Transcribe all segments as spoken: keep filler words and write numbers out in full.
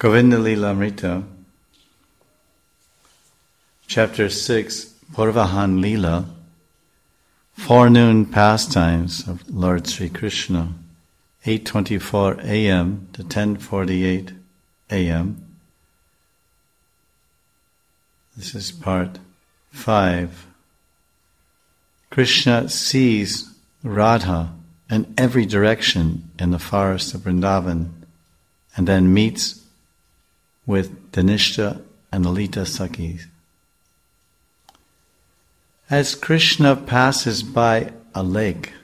Govinda Lilamrita, Chapter six, Purvahan Lila, Forenoon Pastimes of Lord Sri Krishna, eight twenty-four a.m. to ten forty-eight a.m. This is part five. Krishna sees Radha in every direction in the forest of Vrindavan and then meets with Dhanishta and Lalita Sakhis. As Krishna passes by a lake,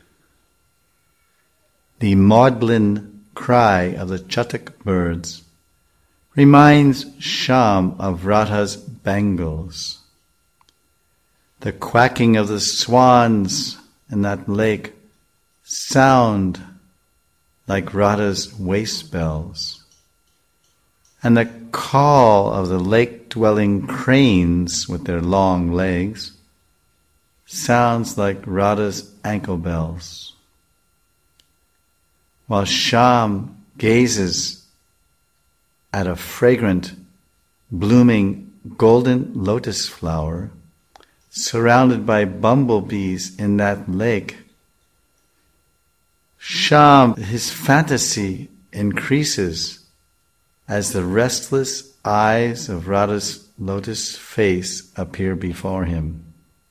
the maudlin cry of the chatak birds reminds Shyam of Radha's bangles. The quacking of the swans in that lake sound like Radha's waist bells. And the call of the lake-dwelling cranes with their long legs sounds like Radha's ankle bells. While Shyam gazes at a fragrant, blooming golden lotus flower surrounded by bumblebees in that lake, Shyam, his fantasy increases as the restless eyes of Radha's lotus face appear before him.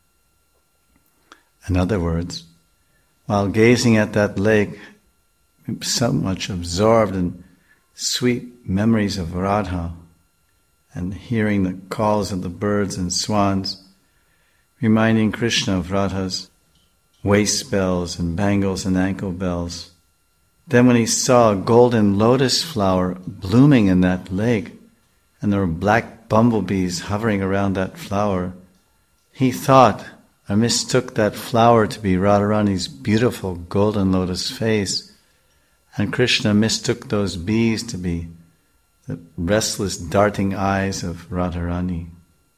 In other words, while gazing at that lake, so much absorbed in sweet memories of Radha and hearing the calls of the birds and swans, reminding Krishna of Radha's waist bells and bangles and ankle bells. Then when he saw a golden lotus flower blooming in that lake, and there were black bumblebees hovering around that flower, he thought, or mistook that flower to be Radharani's beautiful golden lotus face, and Krishna mistook those bees to be the restless darting eyes of Radharani.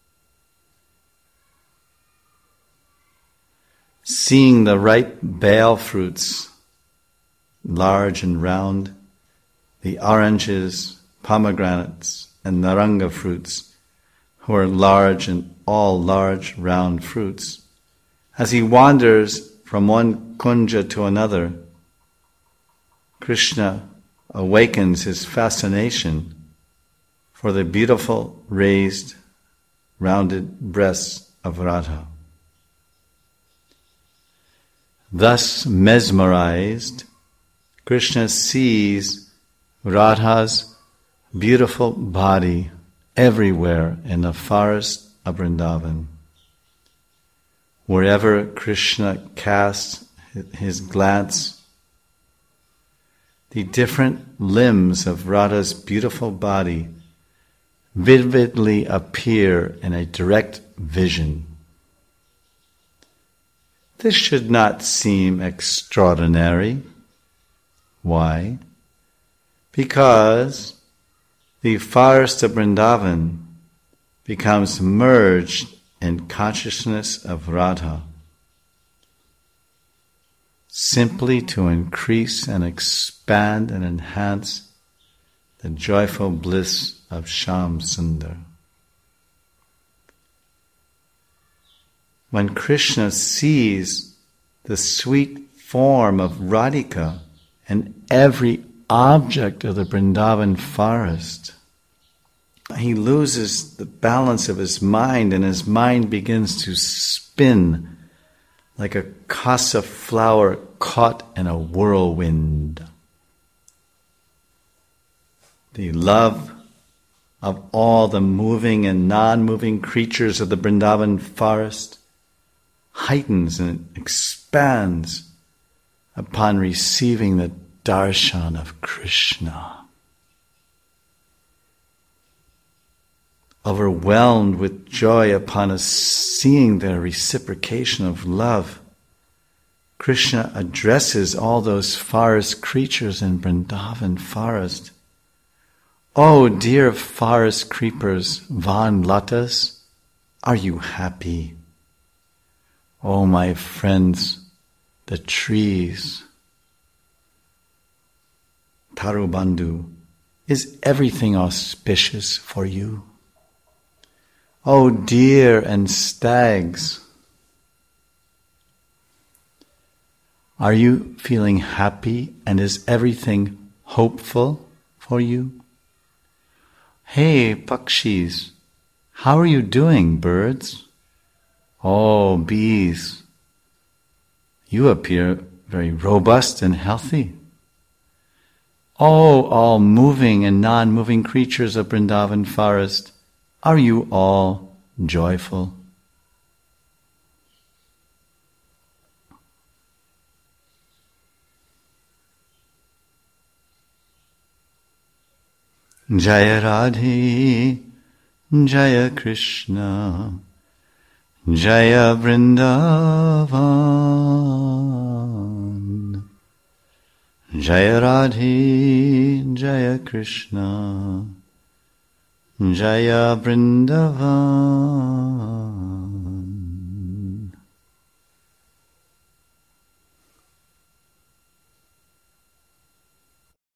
Seeing the ripe bale fruits, large and round, the oranges, pomegranates, and naranga fruits, who are large and all large round fruits, as he wanders from one kunja to another, Krishna awakens his fascination for the beautiful raised, rounded breasts of Radha. Thus mesmerized, Krishna sees Radha's beautiful body everywhere in the forest of Vrindavan. Wherever Krishna casts his glance, the different limbs of Radha's beautiful body vividly appear in a direct vision. This should not seem extraordinary. Why? Because the forest of Vrindavan becomes merged in consciousness of Radha, simply to increase and expand and enhance the joyful bliss of Shyam Sundar. When Krishna sees the sweet form of Radhika in every object of the Vrindavan forest, he loses the balance of his mind, and his mind begins to spin like a kasa flower caught in a whirlwind. The love of all the moving and non-moving creatures of the Vrindavan forest heightens and expands upon receiving the darshan of Krishna. Overwhelmed with joy upon us seeing the reciprocation of love, Krishna addresses all those forest creatures in Vrindavan forest. Oh, dear forest creepers, Van Latas, are you happy? Oh, my friends, the trees, Tarubandhu, Is everything auspicious for you? O deer and stags, are you feeling happy and is everything hopeful for you? Hey, pakshis, how are you doing, birds? Oh, bees, you appear very robust and healthy. Oh, all moving and non-moving creatures of Vrindavan forest, are you all joyful? Jaya Radhe, Jaya Krishna, Jaya Vrindavan. Jaya Radhe, Jaya Krishna, Jaya Vrindavan.